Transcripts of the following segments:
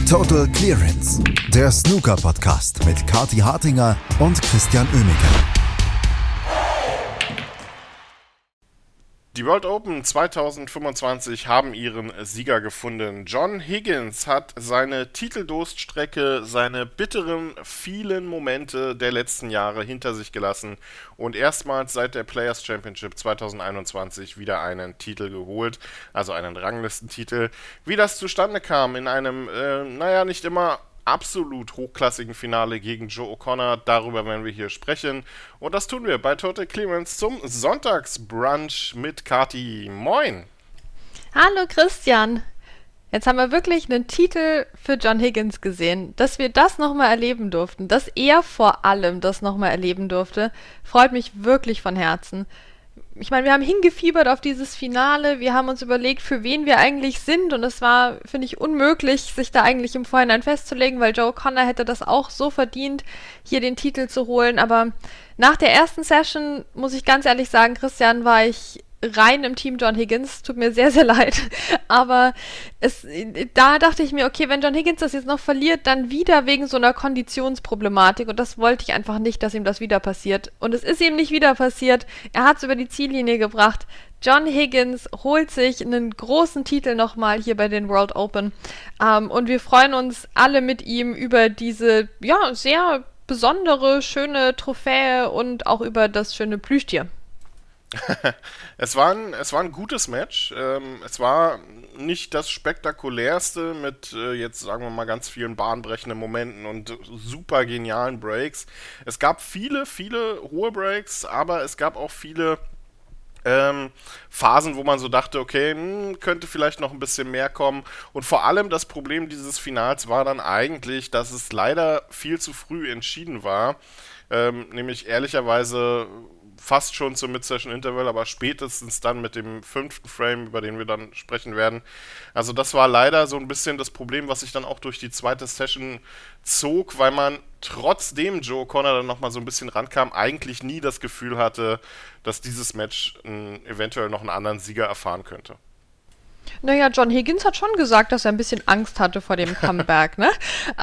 Total Clearance, der Snooker-Podcast mit Kathi Hartinger und Christian Oemeke. Die World Open 2025 haben ihren Sieger gefunden. John Higgins hat seine Titeldurststrecke, seine bitteren, vielen Momente der letzten Jahre hinter sich gelassen und erstmals seit der Players Championship 2021 wieder einen Titel geholt, also einen Ranglistentitel. Wie das zustande kam in einem, nicht immer absolut hochklassigen Finale gegen Joe O'Connor, darüber werden wir hier sprechen. Und das tun wir bei Total Clearance zum Sonntagsbrunch mit Kathi. Moin! Hallo Christian! Jetzt haben wir wirklich einen Titel für John Higgins gesehen. Dass wir das nochmal erleben durften, dass er vor allem das nochmal erleben durfte, freut mich wirklich von Herzen. Ich meine, wir haben hingefiebert auf dieses Finale, wir haben uns überlegt, für wen wir eigentlich sind und es war, finde ich, unmöglich, sich da eigentlich im Vorhinein festzulegen, weil Joe O'Connor hätte das auch so verdient, hier den Titel zu holen, aber nach der ersten Session, muss ich ganz ehrlich sagen, Christian, war ich rein im Team John Higgins, tut mir sehr, sehr leid, aber da dachte ich mir, okay, wenn John Higgins das jetzt noch verliert, dann wieder wegen so einer Konditionsproblematik und das wollte ich einfach nicht, dass ihm das wieder passiert und es ist ihm nicht wieder passiert, er hat es über die Ziellinie gebracht. John Higgins holt sich einen großen Titel nochmal hier bei den World Open und wir freuen uns alle mit ihm über diese, sehr besondere, schöne Trophäe und auch über das schöne Plüschtier. Es war ein gutes Match. Es war nicht das spektakulärste mit jetzt sagen wir mal ganz vielen bahnbrechenden Momenten und super genialen Breaks. Es gab viele hohe Breaks, aber es gab auch viele Phasen, wo man so dachte, okay, könnte vielleicht noch ein bisschen mehr kommen. Und vor allem das Problem dieses Finals war dann eigentlich, dass es leider viel zu früh entschieden war. Nämlich ehrlicherweise fast schon zum Mid-Session-Interval, aber spätestens dann mit dem 5. Frame, über den wir dann sprechen werden. Also das war leider so ein bisschen das Problem, was sich dann auch durch die zweite Session zog, weil man trotzdem Joe O'Connor dann nochmal so ein bisschen rankam, eigentlich nie das Gefühl hatte, dass dieses Match eventuell noch einen anderen Sieger erfahren könnte. Naja, John Higgins hat schon gesagt, dass er ein bisschen Angst hatte vor dem Comeback, ne?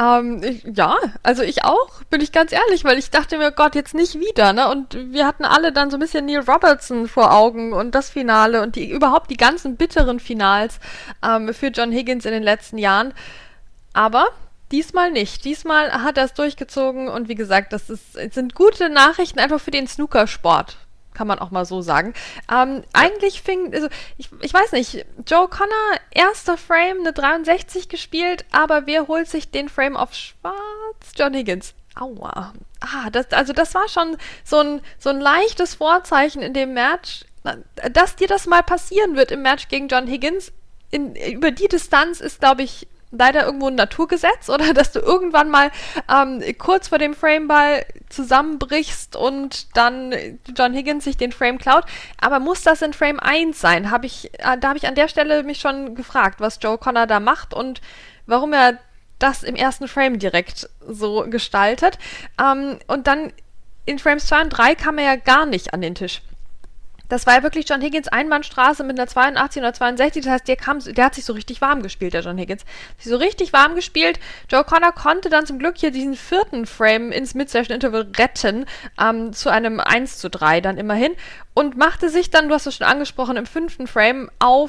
Also ich auch, bin ich ganz ehrlich, weil ich dachte mir, Gott, jetzt nicht wieder, ne? Und wir hatten alle dann so ein bisschen Neil Robertson vor Augen und das Finale und überhaupt die ganzen bitteren Finals für John Higgins in den letzten Jahren. Aber diesmal nicht. Diesmal hat er es durchgezogen und wie gesagt, es sind gute Nachrichten einfach für den Snookersport. Kann man auch mal so sagen. Eigentlich ich weiß nicht, Joe O'Connor, erster Frame, eine 63 gespielt, aber wer holt sich den Frame auf schwarz? John Higgins. Aua. Das war schon so ein leichtes Vorzeichen in dem Match, dass dir das mal passieren wird im Match gegen John Higgins. Über die Distanz ist, glaube ich, leider irgendwo ein Naturgesetz, oder dass du irgendwann mal kurz vor dem Frameball zusammenbrichst und dann John Higgins sich den Frame klaut. Aber muss das in Frame 1 sein? Da habe ich an der Stelle mich schon gefragt, was Joe O'Connor da macht und warum er das im ersten Frame direkt so gestaltet. Und dann in Frames 2 und 3 kam er ja gar nicht an den Tisch. Das war ja wirklich John Higgins Einbahnstraße mit einer 82 oder 62, das heißt, der hat sich so richtig warm gespielt, der John Higgins. Sich so richtig warm gespielt. Joe O'Connor konnte dann zum Glück hier diesen 4. Frame ins Mid-Session-Interval retten, zu einem 1:3 dann immerhin und machte sich dann, du hast es schon angesprochen, im 5. Frame auf,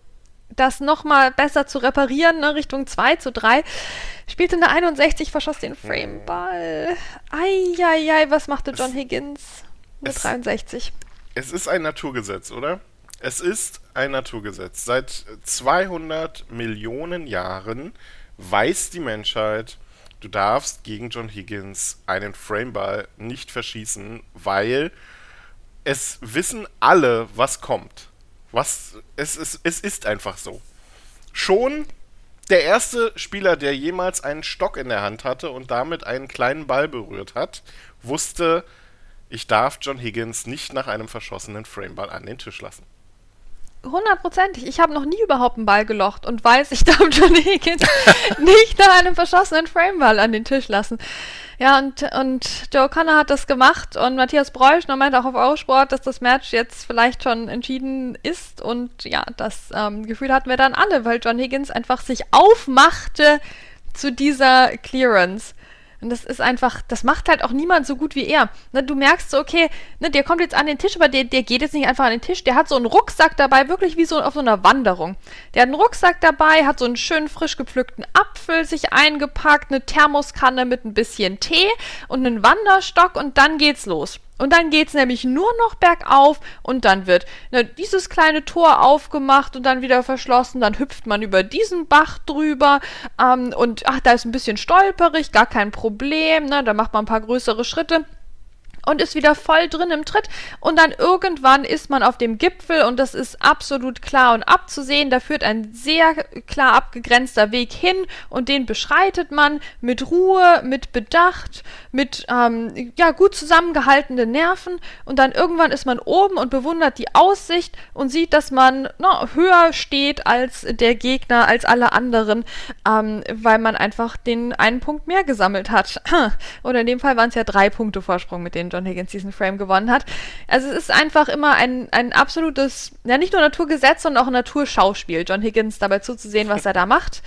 das nochmal besser zu reparieren, ne, Richtung 2:3. Spielte eine 61, verschoss den Frameball. Eieiei, was machte John Higgins mit 63? Es ist ein Naturgesetz, oder? Es ist ein Naturgesetz. Seit 200 Millionen Jahren weiß die Menschheit, du darfst gegen John Higgins einen Frameball nicht verschießen, weil es wissen alle, was kommt. Es ist einfach so. Schon der erste Spieler, der jemals einen Stock in der Hand hatte und damit einen kleinen Ball berührt hat, wusste, ich darf John Higgins nicht nach einem verschossenen Frameball an den Tisch lassen. 100%. Ich habe noch nie überhaupt einen Ball gelocht und weiß, ich darf John Higgins nicht nach einem verschossenen Frameball an den Tisch lassen. Ja, und Joe O'Connor hat das gemacht und Matthias Breuschner meinte auch auf Eurosport, dass das Match jetzt vielleicht schon entschieden ist und ja, das Gefühl hatten wir dann alle, weil John Higgins einfach sich aufmachte, zu dieser Clearance. Und das ist einfach, das macht halt auch niemand so gut wie er. Ne, du merkst so, okay, ne, der kommt jetzt an den Tisch, aber der geht jetzt nicht einfach an den Tisch. Der hat so einen Rucksack dabei, wirklich wie so auf so einer Wanderung. Der hat einen Rucksack dabei, hat so einen schönen frisch gepflückten Apfel sich eingepackt, eine Thermoskanne mit ein bisschen Tee und einen Wanderstock und dann geht's los. Und dann geht's nämlich nur noch bergauf und dann wird dieses kleine Tor aufgemacht und dann wieder verschlossen. Dann hüpft man über diesen Bach drüber und da ist ein bisschen stolperig, gar kein Problem. Ne? Da macht man ein paar größere Schritte und ist wieder voll drin im Tritt. Und dann irgendwann ist man auf dem Gipfel und das ist absolut klar und abzusehen. Da führt ein sehr klar abgegrenzter Weg hin und den beschreitet man mit Ruhe, mit Bedacht, mit gut zusammengehaltenen Nerven. Und dann irgendwann ist man oben und bewundert die Aussicht und sieht, dass man höher steht als der Gegner, als alle anderen, weil man einfach den einen Punkt mehr gesammelt hat. Oder in dem Fall waren es ja 3 Punkte Vorsprung, mit denen John Higgins diesen Frame gewonnen hat. Also es ist einfach immer ein absolutes, nicht nur Naturgesetz, sondern auch ein Naturschauspiel, John Higgins dabei zuzusehen, was er da macht.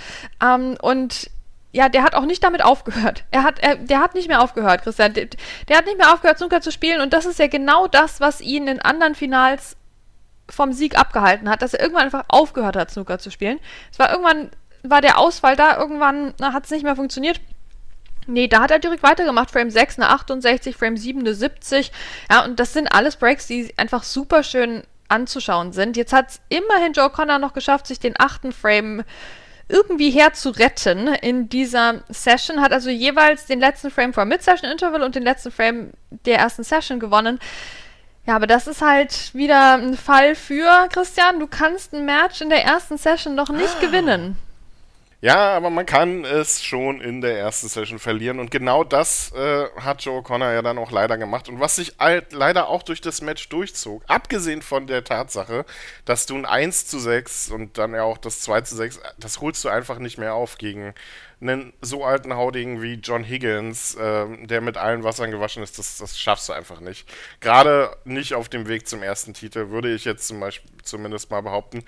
Und ja, der hat auch nicht damit aufgehört. Der hat nicht mehr aufgehört, Christian. Der hat nicht mehr aufgehört, Snooker zu spielen und das ist ja genau das, was ihn in anderen Finals vom Sieg abgehalten hat, dass er irgendwann einfach aufgehört hat, Snooker zu spielen. Irgendwann war der Ausfall da, irgendwann hat es nicht mehr funktioniert. Nee, da hat er direkt weitergemacht. Frame 6 eine 68, Frame 7 eine 70. Ja, und das sind alles Breaks, die einfach super schön anzuschauen sind. Jetzt hat es immerhin Joe Connor noch geschafft, sich den 8. Frame irgendwie herzuretten in dieser Session. Hat also jeweils den letzten Frame vor Mid-Session-Interval und den letzten Frame der ersten Session gewonnen. Ja, aber das ist halt wieder ein Fall für, Christian, du kannst ein Match in der ersten Session noch nicht gewinnen. Ja, aber man kann es schon in der ersten Session verlieren und genau das hat Joe Connor ja dann auch leider gemacht und was sich leider auch durch das Match durchzog, abgesehen von der Tatsache, dass du ein 1:6 und dann ja auch das 2:6, das holst du einfach nicht mehr auf gegen einen so alten Haudegen wie John Higgins, der mit allen Wassern gewaschen ist, das schaffst du einfach nicht. Gerade nicht auf dem Weg zum ersten Titel, würde ich jetzt zum Beispiel zumindest mal behaupten.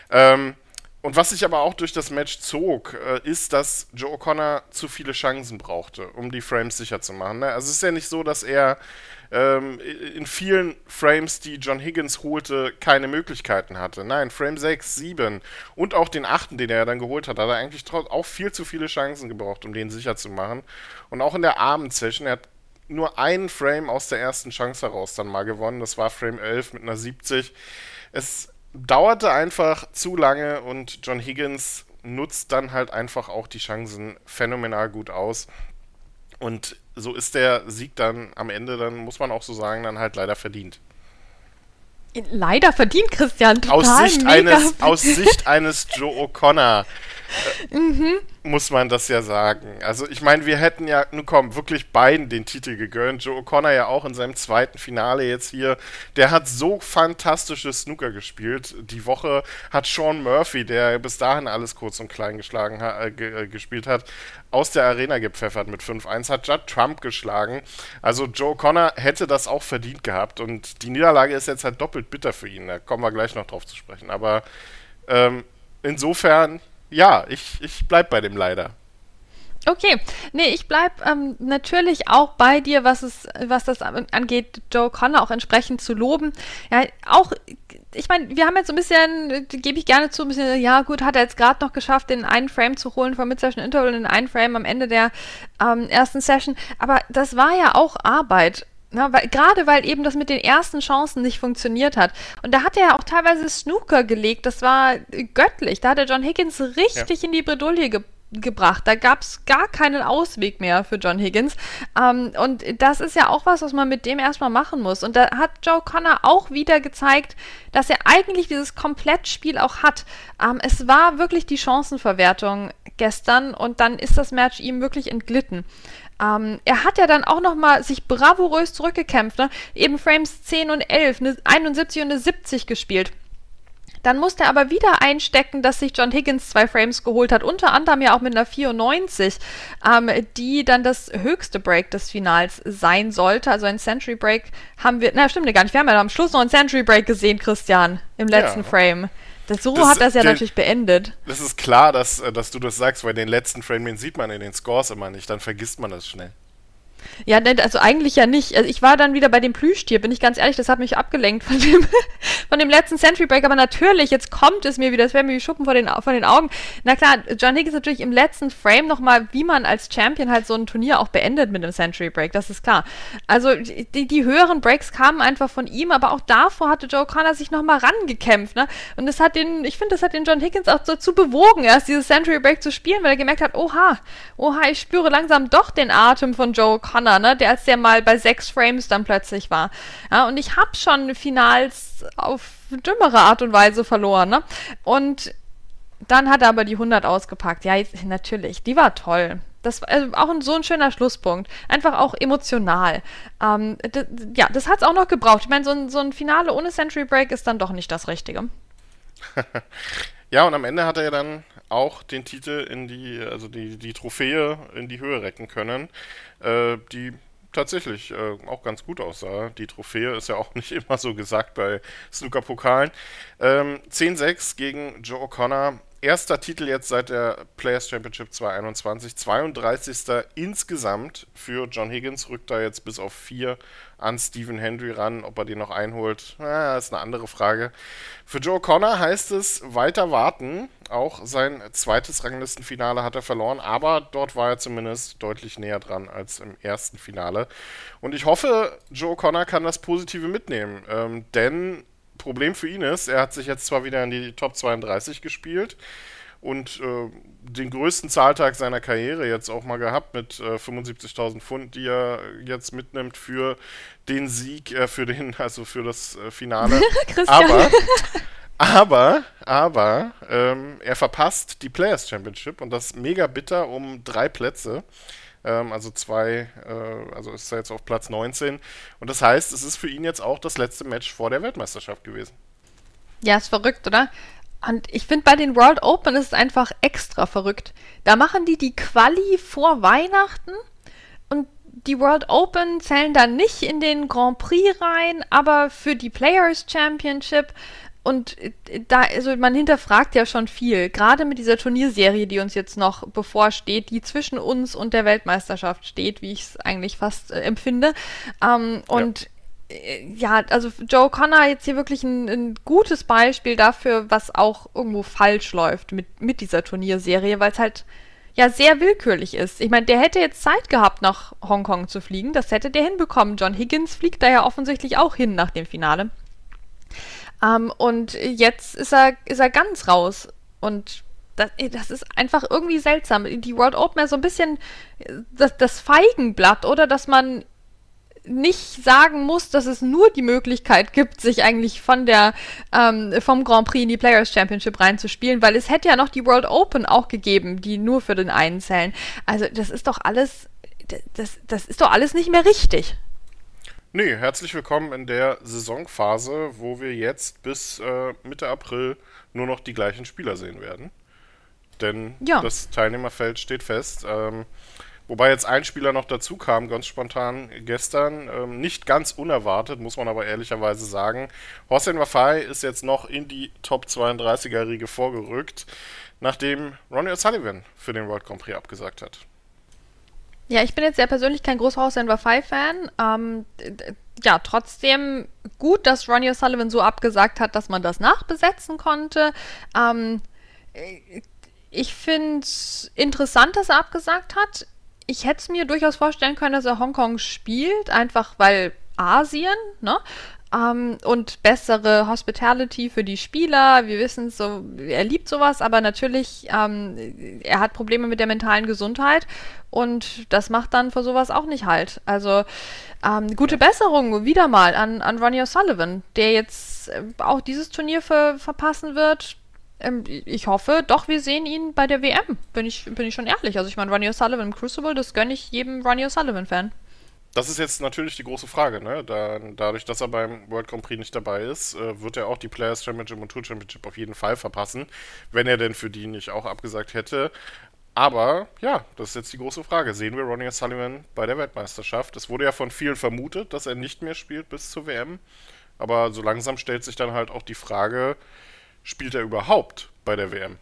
Und was sich aber auch durch das Match zog, ist, dass Joe O'Connor zu viele Chancen brauchte, um die Frames sicher zu machen. Ne? Also es ist ja nicht so, dass er in vielen Frames, die John Higgins holte, keine Möglichkeiten hatte. Nein, Frame 6, 7 und auch den 8., den er dann geholt hat er eigentlich auch viel zu viele Chancen gebraucht, um den sicher zu machen. Und auch in der Abendsession, er hat nur einen Frame aus der ersten Chance heraus dann mal gewonnen. Das war Frame 11 mit einer 70. Es dauerte einfach zu lange und John Higgins nutzt dann halt einfach auch die Chancen phänomenal gut aus. Und so ist der Sieg dann am Ende, dann muss man auch so sagen, dann halt leider verdient. Leider verdient, Christian. Total Aus Sicht eines Joe O'Connor muss man das ja sagen. Also ich meine, wir hätten ja, wirklich beiden den Titel gegönnt. Joe O'Connor ja auch in seinem zweiten Finale jetzt hier. Der hat so fantastisches Snooker gespielt. Die Woche hat Sean Murphy, der bis dahin alles kurz und klein gespielt hat, aus der Arena gepfeffert mit 5-1, hat Judd Trump geschlagen. Also Joe O'Connor hätte das auch verdient gehabt. Und die Niederlage ist jetzt halt doppelt bitter für ihn. Da kommen wir gleich noch drauf zu sprechen. Aber insofern, ja, ich bleib bei dem leider. Okay, nee, ich bleib natürlich auch bei dir, was das angeht, Joe Connor auch entsprechend zu loben. Ja, auch, ich meine, wir haben jetzt so ein bisschen, gebe ich gerne zu, ein bisschen, ja gut, hat er jetzt gerade noch geschafft, den einen Frame zu holen vom Mid-Session Interval und den einen Frame am Ende der ersten Session, aber das war ja auch Arbeit. Na, gerade weil eben das mit den ersten Chancen nicht funktioniert hat. Und da hat er ja auch teilweise Snooker gelegt, das war göttlich. Da hat er John Higgins richtig in die Bredouille gebracht. Da gab es gar keinen Ausweg mehr für John Higgins. Und das ist ja auch was man mit dem erstmal machen muss. Und da hat Joe Connor auch wieder gezeigt, dass er eigentlich dieses Komplettspiel auch hat. Es war wirklich die Chancenverwertung gestern und dann ist das Match ihm wirklich entglitten. Er hat ja dann auch nochmal sich bravourös zurückgekämpft, ne? Eben Frames 10 und 11, eine 71 und eine 70 gespielt. Dann musste er aber wieder einstecken, dass sich John Higgins 2 Frames geholt hat, unter anderem ja auch mit einer 94, die dann das höchste Break des Finals sein sollte. Also ein Century Break haben wir, stimmt gar nicht, wir haben ja am Schluss noch einen Century Break gesehen, Christian, im letzten Frame. So hat er es ja natürlich beendet. Das ist klar, dass du das sagst, weil den letzten Frame, den sieht man in den Scores immer nicht, dann vergisst man das schnell. Ja, also eigentlich ja nicht. Also ich war dann wieder bei dem Plüschtier, bin ich ganz ehrlich, das hat mich abgelenkt von dem letzten Century Break, aber natürlich, jetzt kommt es mir wieder, das wäre mir wie Schuppen vor den Augen. Na klar, John Higgins natürlich im letzten Frame nochmal, wie man als Champion halt so ein Turnier auch beendet mit einem Century Break, das ist klar. Also die höheren Breaks kamen einfach von ihm, aber auch davor hatte Joe Connor sich nochmal rangekämpft, ne? Und das hat den John Higgins auch dazu bewogen, erst dieses Century Break zu spielen, weil er gemerkt hat, oha, ich spüre langsam doch den Atem von Joe Connor, ne? Als der mal bei 6 Frames dann plötzlich war. Ja, und ich habe schon Finals auf dümmere Art und Weise verloren, ne? Und dann hat er aber die 100 ausgepackt. Ja, natürlich, die war toll. Das war auch so ein schöner Schlusspunkt. Einfach auch emotional. Das hat es auch noch gebraucht. Ich meine, so ein Finale ohne Century Break ist dann doch nicht das Richtige. Ja, und am Ende hat er ja dann auch den Titel die Trophäe in die Höhe recken können, die tatsächlich auch ganz gut aussah. Die Trophäe ist ja auch nicht immer so gesagt bei Snooker-Pokalen. 10-6 gegen Joe O'Connor. Erster Titel jetzt seit der Players Championship 2021. 32. insgesamt für John Higgins. Rückt da jetzt bis auf 4 an Stephen Hendry ran. Ob er den noch einholt, ist eine andere Frage. Für Joe O'Connor heißt es weiter warten. Auch sein zweites Ranglistenfinale hat er verloren, aber dort war er zumindest deutlich näher dran als im ersten Finale. Und ich hoffe, Joe O'Connor kann das Positive mitnehmen, denn Problem für ihn ist, er hat sich jetzt zwar wieder in die Top 32 gespielt und den größten Zahltag seiner Karriere jetzt auch mal gehabt mit 75.000 Pfund, die er jetzt mitnimmt für den Sieg, für das Finale. Aber er verpasst die Players Championship und das mega bitter um 3 Plätze. Also ist er jetzt auf Platz 19. Und das heißt, es ist für ihn jetzt auch das letzte Match vor der Weltmeisterschaft gewesen. Ja, ist verrückt, oder? Und ich finde, bei den World Open ist es einfach extra verrückt. Da machen die Quali vor Weihnachten und die World Open zählen dann nicht in den Grand Prix rein, aber für die Players Championship. Und man hinterfragt ja schon viel, gerade mit dieser Turnierserie, die uns jetzt noch bevorsteht, die zwischen uns und der Weltmeisterschaft steht, wie ich es eigentlich fast empfinde. Also Joe Connor jetzt hier wirklich ein gutes Beispiel dafür, was auch irgendwo falsch läuft mit dieser Turnierserie, weil es halt ja sehr willkürlich ist. Ich meine, der hätte jetzt Zeit gehabt, nach Hongkong zu fliegen, das hätte der hinbekommen. John Higgins fliegt da ja offensichtlich auch hin nach dem Finale. Und jetzt ist er ganz raus. Und das ist einfach irgendwie seltsam. Die World Open ist so ein bisschen das Feigenblatt, oder? Dass man nicht sagen muss, dass es nur die Möglichkeit gibt, sich eigentlich vom Grand Prix in die Players Championship reinzuspielen, weil es hätte ja noch die World Open auch gegeben, die nur für den einen zählen. Also das ist doch alles nicht mehr richtig. Nee, herzlich willkommen in der Saisonphase, wo wir jetzt bis Mitte April nur noch die gleichen Spieler sehen werden. Denn das Teilnehmerfeld steht fest. Wobei jetzt ein Spieler noch dazu kam, ganz spontan gestern. Nicht ganz unerwartet, muss man aber ehrlicherweise sagen. Hossein Wafai ist jetzt noch in die Top 32er-Riege vorgerückt, nachdem Ronnie O'Sullivan für den World Grand Prix abgesagt hat. Ja, ich bin jetzt sehr persönlich kein großer Hossein Wafai-Fan. Trotzdem gut, dass Ronnie O'Sullivan so abgesagt hat, dass man das nachbesetzen konnte. Ich finde es interessant, dass er abgesagt hat. Ich hätte es mir durchaus vorstellen können, dass er Hongkong spielt, einfach weil Asien, ne? Und bessere Hospitality für die Spieler. Wir wissen es so, er liebt sowas, aber natürlich, er hat Probleme mit der mentalen Gesundheit und das macht dann für sowas auch nicht halt. Also gute Besserung wieder mal an Ronnie O'Sullivan, der jetzt auch dieses Turnier verpassen wird. Ich hoffe, doch, wir sehen ihn bei der WM, bin ich schon ehrlich. Also ich meine, Ronnie O'Sullivan im Crucible, das gönne ich jedem Ronnie O'Sullivan-Fan. Das ist jetzt natürlich die große Frage, ne? Dadurch, dass er beim World Grand Prix nicht dabei ist, wird er auch die Players Championship und Tour Championship auf jeden Fall verpassen, wenn er denn für die nicht auch abgesagt hätte. Aber ja, das ist jetzt die große Frage. Sehen wir Ronnie O'Sullivan bei der Weltmeisterschaft? Es wurde ja von vielen vermutet, dass er nicht mehr spielt bis zur WM. Aber so langsam stellt sich dann halt auch die Frage, spielt er überhaupt bei der WM?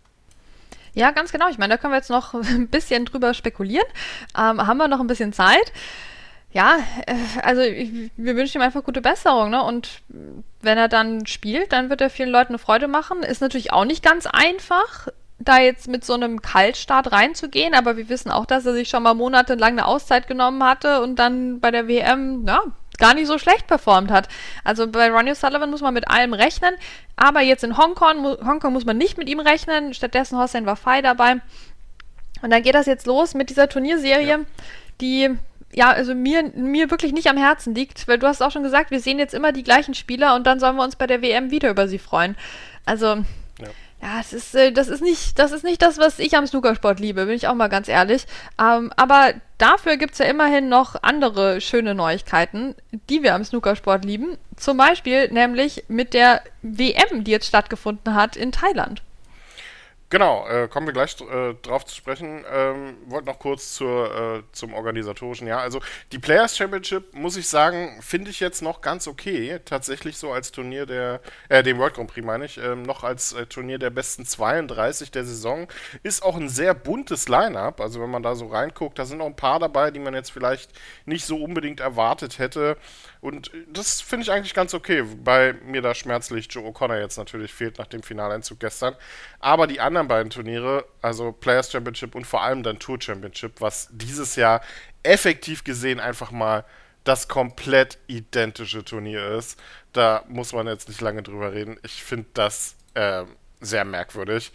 Ja, ganz genau. Ich meine, da können wir jetzt noch ein bisschen drüber spekulieren. Haben wir noch ein bisschen Zeit? Ja, also wir wünschen ihm einfach gute Besserung, ne? Und wenn er dann spielt, dann wird er vielen Leuten eine Freude machen. Ist natürlich auch nicht ganz einfach, da jetzt mit so einem Kaltstart reinzugehen, aber wir wissen auch, dass er sich schon mal monatelang eine Auszeit genommen hatte und dann bei der WM, ja, gar nicht so schlecht performt hat. Also bei Ronnie O'Sullivan muss man mit allem rechnen, aber jetzt in Hongkong muss man nicht mit ihm rechnen, stattdessen Hossein Wafai dabei. Und dann geht das jetzt los mit dieser Turnierserie, die ja, also mir wirklich nicht am Herzen liegt, weil du hast auch schon gesagt, wir sehen jetzt immer die gleichen Spieler und dann sollen wir uns bei der WM wieder über sie freuen. Also ja, das ist nicht das, was ich am Snookersport liebe, bin ich auch mal ganz ehrlich. Aber dafür gibt es ja immerhin noch andere schöne Neuigkeiten, die wir am Snookersport lieben. Zum Beispiel nämlich mit der WM, die jetzt stattgefunden hat in Thailand. Genau, kommen wir gleich drauf zu sprechen. Wollte noch kurz zum Organisatorischen. Ja, also die Players Championship, muss ich sagen, finde ich jetzt noch ganz okay. Tatsächlich so als Turnier dem World Grand Prix meine ich, noch als Turnier der besten 32 der Saison. Ist auch ein sehr buntes Line-Up. Also wenn man da so reinguckt, da sind noch ein paar dabei, die man jetzt vielleicht nicht so unbedingt erwartet hätte. Und das finde ich eigentlich ganz okay, wobei mir da schmerzlich Joe O'Connor jetzt natürlich fehlt nach dem Finaleinzug gestern. Aber die anderen beiden Turniere, also Players Championship und vor allem dann Tour Championship, was dieses Jahr effektiv gesehen einfach mal das komplett identische Turnier ist, da muss man jetzt nicht lange drüber reden. Ich finde das sehr merkwürdig.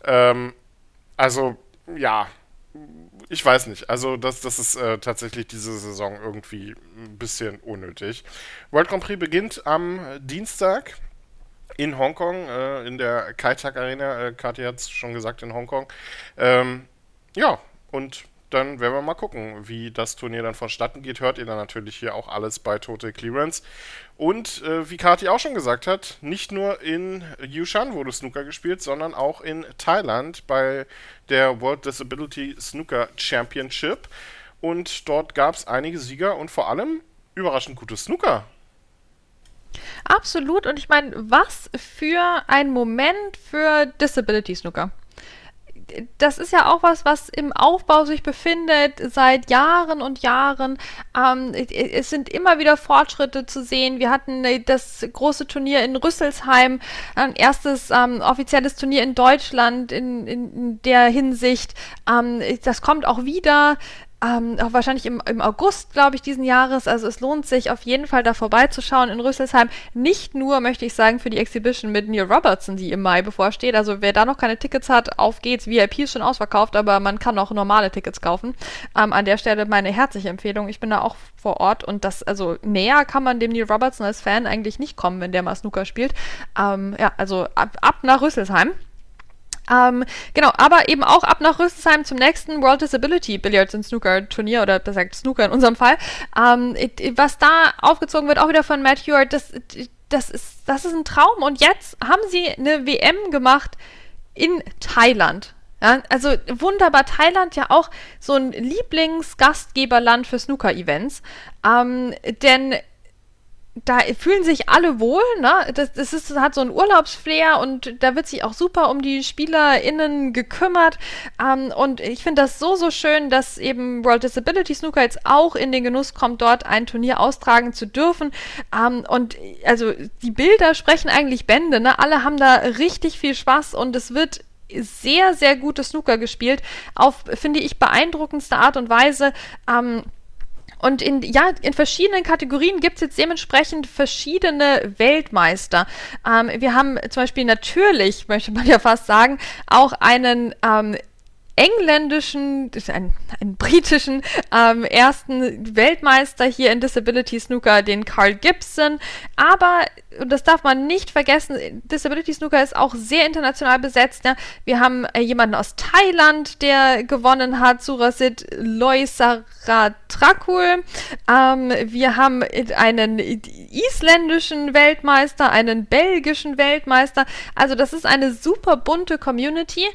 Also, ja, ich weiß nicht. Also das ist tatsächlich diese Saison irgendwie ein bisschen unnötig. World Grand Prix beginnt am Dienstag in Hongkong, in der Kai Tak Arena. Kathi hat es schon gesagt, in Hongkong. Ja, und dann werden wir mal gucken, wie das Turnier dann vonstatten geht. Hört ihr dann natürlich hier auch alles bei Total Clearance. Und wie Kathi auch schon gesagt hat, nicht nur in Yushan wurde Snooker gespielt, sondern auch in Thailand bei der World Disability Snooker Championship. Und dort gab es einige Sieger und vor allem überraschend gutes Snooker. Absolut. Und ich meine, was für ein Moment für Disability Snooker. Das ist ja auch was im Aufbau sich befindet seit Jahren und Jahren. Es sind immer wieder Fortschritte zu sehen. Wir hatten das große Turnier in Rüsselsheim, ein erstes offizielles Turnier in Deutschland in der Hinsicht. Das kommt auch wieder. Auch wahrscheinlich im August, glaube ich, diesen Jahres. Also es lohnt sich auf jeden Fall da vorbeizuschauen in Rüsselsheim. Nicht nur, möchte ich sagen, für die Exhibition mit Neil Robertson, die im Mai bevorsteht. Also wer da noch keine Tickets hat, auf geht's. VIP ist schon ausverkauft, aber man kann auch normale Tickets kaufen. An der Stelle meine herzliche Empfehlung. Ich bin da auch vor Ort und also näher kann man dem Neil Robertson als Fan eigentlich nicht kommen, wenn der mal Snooker spielt. Ja, also ab nach Rüsselsheim. Genau, aber eben auch ab nach Rüsselsheim zum nächsten World Disability Billiards and Snooker Turnier oder besser gesagt Snooker in unserem Fall. Was da aufgezogen wird, auch wieder von Matt Hewitt, das ist ein Traum. Und jetzt haben sie eine WM gemacht in Thailand. Ja, also wunderbar, Thailand ja auch so ein Lieblingsgastgeberland für Snooker-Events. Denn da fühlen sich alle wohl, ne? Das hat so einen Urlaubsflair und da wird sich auch super um die SpielerInnen gekümmert. Und ich finde das so schön, dass eben World Disability Snooker jetzt auch in den Genuss kommt, dort ein Turnier austragen zu dürfen. Und also die Bilder sprechen eigentlich Bände, ne? Alle haben da richtig viel Spaß und es wird sehr, sehr gutes Snooker gespielt, auf, finde ich, beeindruckendste Art und Weise. Und in verschiedenen Kategorien gibt es jetzt dementsprechend verschiedene Weltmeister. Wir haben zum Beispiel natürlich, möchte man ja fast sagen, auch einen engländischen, einen britischen ersten Weltmeister hier in Disability Snooker, den Carl Gibson. Aber, und das darf man nicht vergessen, Disability Snooker ist auch sehr international besetzt. Ja. Wir haben jemanden aus Thailand, der gewonnen hat, Surasit Loisaratrakul. Wir haben einen isländischen Weltmeister, einen belgischen Weltmeister. Also das ist eine super bunte Community.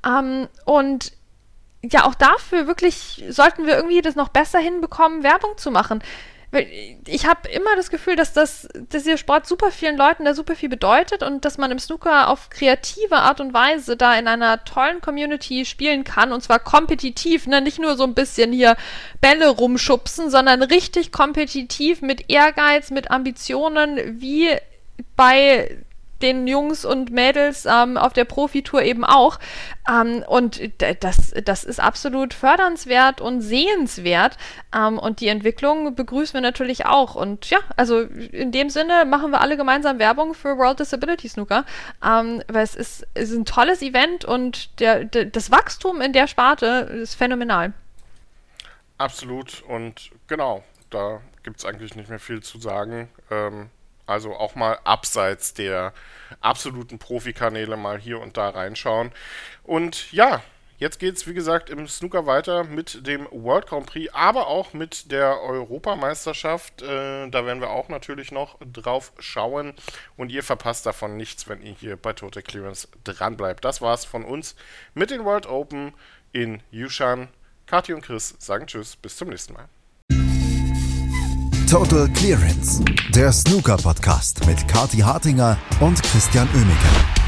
Und ja, auch dafür wirklich sollten wir irgendwie das noch besser hinbekommen, Werbung zu machen. Weil ich habe immer das Gefühl, dass dieser Sport super vielen Leuten da super viel bedeutet und dass man im Snooker auf kreative Art und Weise da in einer tollen Community spielen kann und zwar kompetitiv, ne? Nicht nur so ein bisschen hier Bälle rumschubsen, sondern richtig kompetitiv mit Ehrgeiz, mit Ambitionen, wie bei den Jungs und Mädels auf der Profitour eben auch. Und das ist absolut fördernswert und sehenswert. Und die Entwicklung begrüßen wir natürlich auch. Und ja, also in dem Sinne machen wir alle gemeinsam Werbung für World Disability Snooker. Weil es ist ein tolles Event und das Wachstum in der Sparte ist phänomenal. Absolut. Und genau, da gibt es eigentlich nicht mehr viel zu sagen. Also auch mal abseits der absoluten Profikanäle mal hier und da reinschauen. Und ja, jetzt geht es wie gesagt im Snooker weiter mit dem World Grand Prix, aber auch mit der Europameisterschaft. Da werden wir auch natürlich noch drauf schauen. Und ihr verpasst davon nichts, wenn ihr hier bei Total Clearance dran bleibt. Das war's von uns mit den World Open in Yushan. Kathi und Chris sagen Tschüss, bis zum nächsten Mal. Total Clearance, der Snooker-Podcast mit Kathi Hartinger und Christian Oemeke.